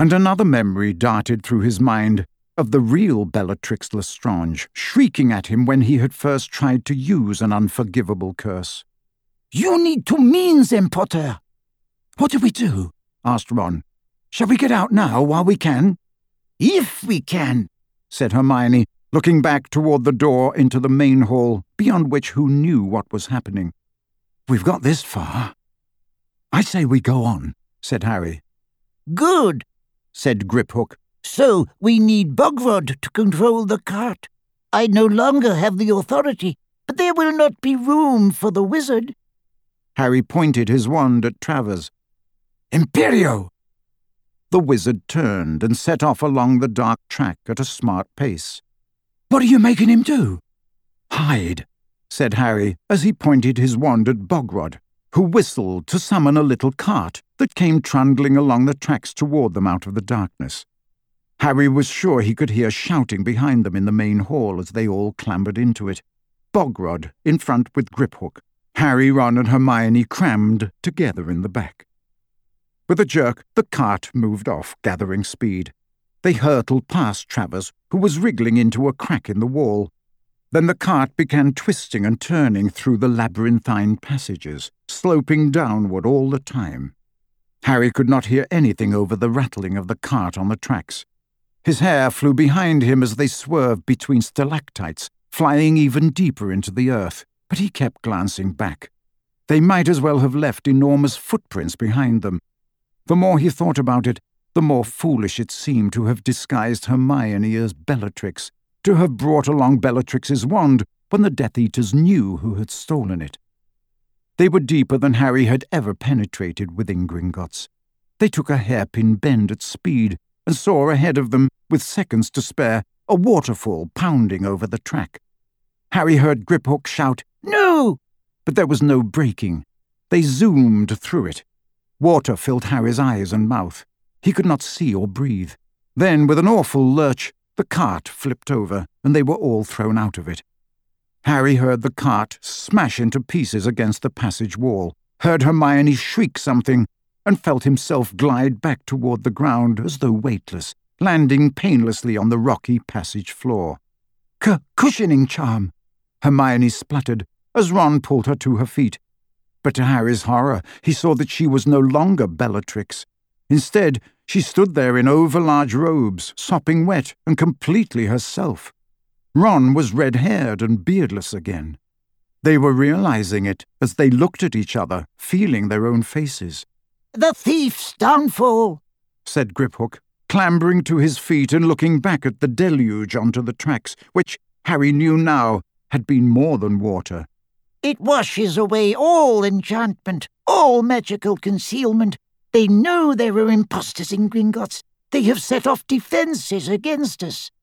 And another memory darted through his mind of the real Bellatrix Lestrange, shrieking at him when he had first tried to use an unforgivable curse. "You need to mean them, Potter." "What do we do?" asked Ron. "Shall we get out now while we can?" "If we can," said Hermione, looking back toward the door into the main hall, beyond which who knew what was happening. "We've got this far. I say we go on," said Harry. "Good," said Griphook. "So we need Bogrod to control the cart. I no longer have the authority, but there will not be room for the wizard." Harry pointed his wand at Travers. "Imperio!" The wizard turned and set off along the dark track at a smart pace. "What are you making him do?" "Hide," said Harry as he pointed his wand at Bogrod, who whistled to summon a little cart that came trundling along the tracks toward them out of the darkness. Harry was sure he could hear shouting behind them in the main hall as they all clambered into it. Bogrod in front with Griphook, Harry, Ron and Hermione crammed together in the back. With a jerk, the cart moved off, gathering speed. They hurtled past Travers, who was wriggling into a crack in the wall. Then the cart began twisting and turning through the labyrinthine passages, sloping downward all the time. Harry could not hear anything over the rattling of the cart on the tracks. His hair flew behind him as they swerved between stalactites, flying even deeper into the earth, but he kept glancing back. They might as well have left enormous footprints behind them. The more he thought about it, the more foolish it seemed to have disguised Hermione as Bellatrix, to have brought along Bellatrix's wand when the Death Eaters knew who had stolen it. They were deeper than Harry had ever penetrated within Gringotts. They took a hairpin bend at speed, and saw ahead of them, with seconds to spare, a waterfall pounding over the track. Harry heard Griphook shout, "No!" but there was no braking. They zoomed through it. Water filled Harry's eyes and mouth. He could not see or breathe. Then, with an awful lurch, the cart flipped over, and they were all thrown out of it. Harry heard the cart smash into pieces against the passage wall, heard Hermione shriek something, and felt himself glide back toward the ground as though weightless, landing painlessly on the rocky passage floor. Cushioning charm," Hermione spluttered, as Ron pulled her to her feet. But to Harry's horror, he saw that she was no longer Bellatrix. Instead, she stood there in over-large robes, sopping wet and completely herself. Ron was red-haired and beardless again. They were realizing it as they looked at each other, feeling their own faces. "The thief's downfall," said Griphook, clambering to his feet and looking back at the deluge onto the tracks, which, Harry knew now, had been more than water. "It washes away all enchantment, all magical concealment. They know there are impostors in Gringotts. They have set off defences against us."